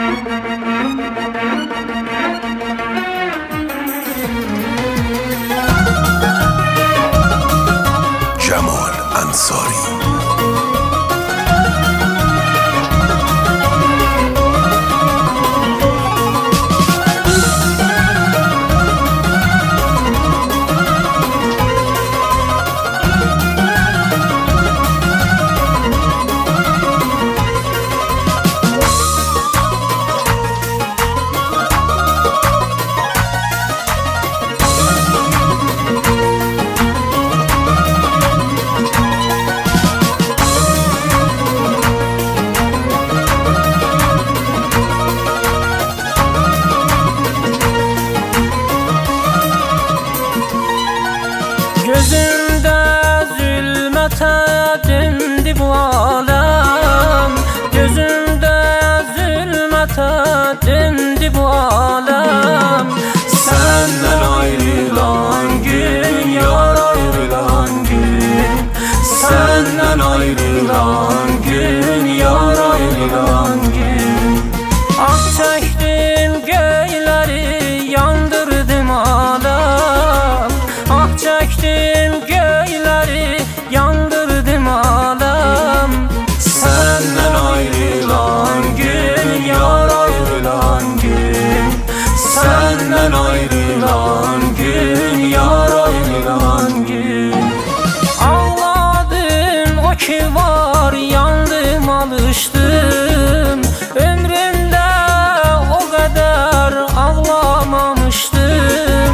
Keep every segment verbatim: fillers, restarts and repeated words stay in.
جمال انصاری. Gözümdə zülmətə döndü bu aləm, gözümdə zülmətə döndü bu aləm. Səndən ayrılan gün, yar ayrılan gün. Səndən ayrılan gün, yar ayrılan gün. Ah çəkdim göyləri, yandırdım aləm. Ah çəkdim göyləri, yandırdım aləm. Səndən ayrılan gün, yar ayrılan gün. Səndən ayrılan gün, yar ayrılan gün. Ağladım o ki var, yandım alışdım. Ömrümdə o qədər ağlamamışdım.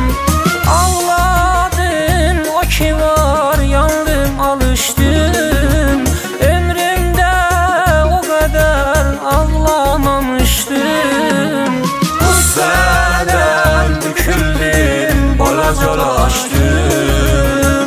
Ağladım o ki var, yandım alışdım. Ömrümdə o qədər ağlamamışdım. Bu sədən büküldüm, balacalaşdım.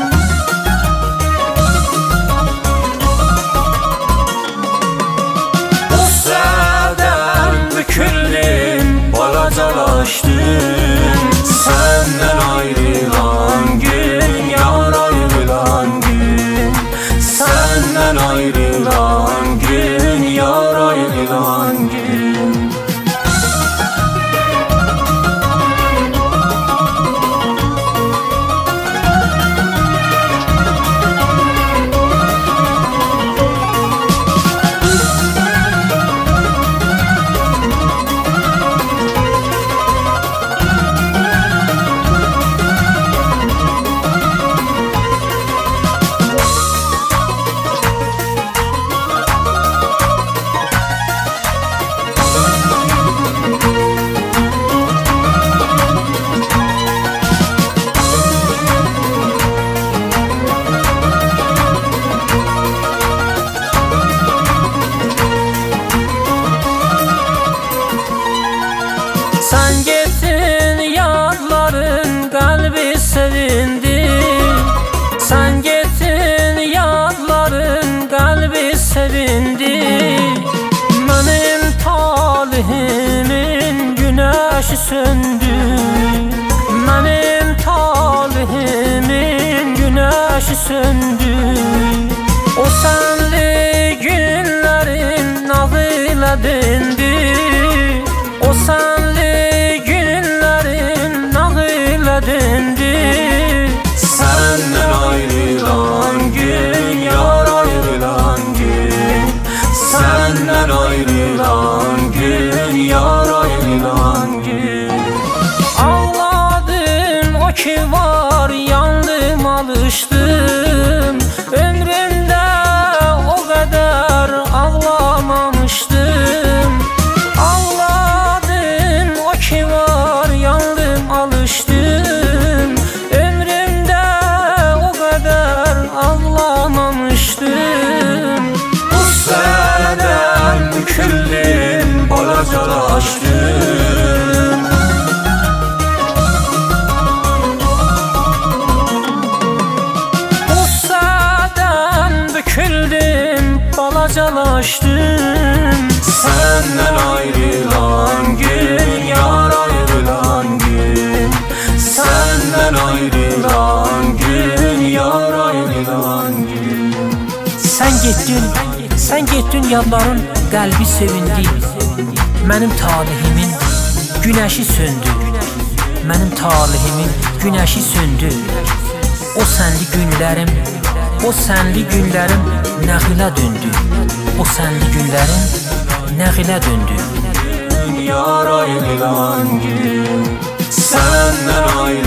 Bu sədən büküldüm, balacalaşdım. Səndən ayrılan gün, yar ayrılan gün. Səndən ayrılan gün, yar ayrılan gün. Sen gittin, yarların kalbi sevindi. Sen gittin, yarların kalbi sevindi. Benim talihimin güneşi söndü. Benim talihimin güneşi söndü. O senli günlerin nazıyla döndü. O senli günlerin nazıyla döndü. Səndən ayrılan gün, yar ayrılan gün. Səndən ayrılan gün, yar ayrılan gün. Ağladım o ki var, yandım alışdım. Ömrümdə o qədər ağlamamışdım. Ağladım o ki var, yandım alışdım. Ömrümdə o qədər ağlamamışdım. Bu sədən büküldüm, balacalaşdım. Bu sədən büküldüm, balacalaşdım. Səndən ayrılan gün, yar ayrılan gün. Səndən ayrılan gün, yar ayrılan gün. Sen gittin, sen gittin, yadların kalbi sevindi. Mənim talihimin günəşi söndü. Mənim talihimin günəşi söndü. O sənli günlərim, o sənli günlərim nəğilə döndü. O sənli günlərim nəğilə döndü. Yar ayrılan gün, senden ayrı